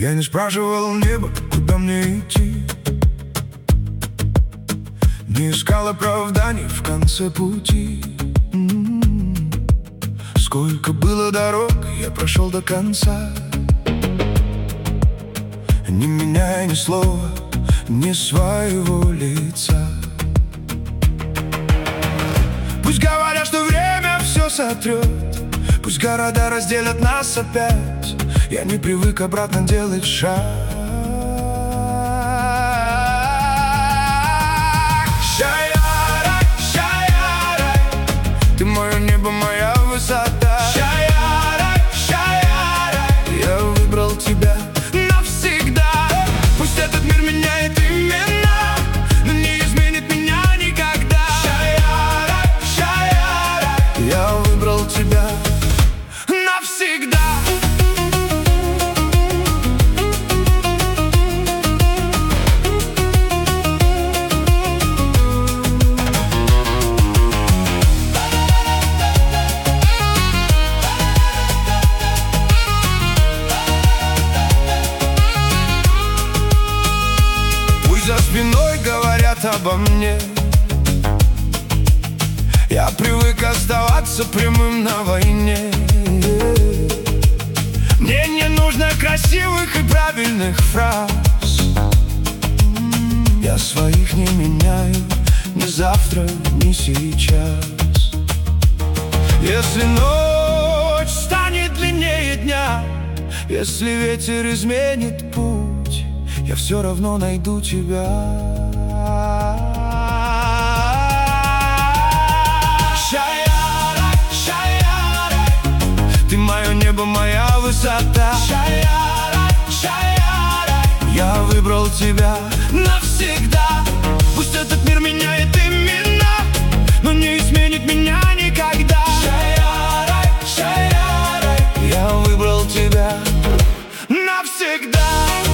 Я не спрашивал небо, куда мне идти, не искал оправданий в конце пути. Сколько было дорог, я прошел до конца, не меняя ни слова, ни своего лица. Пусть говорят, что время все сотрет, пусть города разделят нас опять, я не привык обратно делать шаг. Шай-я-рай, шай-я-рай, ты мое небо, моя высота. Шай-я-рай, шай-я-рай, я выбрал тебя навсегда. Пусть этот мир меняет имена, но не изменит меня никогда. Шай-я-рай, шай-я-рай, я выбрал тебя навсегда. За спиной говорят обо мне, я привык оставаться прямым на войне. Мне не нужно красивых и правильных фраз, я своих не меняю ни завтра, ни сейчас. Если ночь станет длиннее дня, если ветер изменит путь, я все равно найду тебя. Шай-я-рай, шай-я-рай, ты мое небо, моя высота. Шай-я-рай, шай-я-рай, я выбрал тебя навсегда. Пусть этот мир меняет имена, но не изменит меня никогда. Шай-я-рай, шай-я-рай, я выбрал тебя навсегда.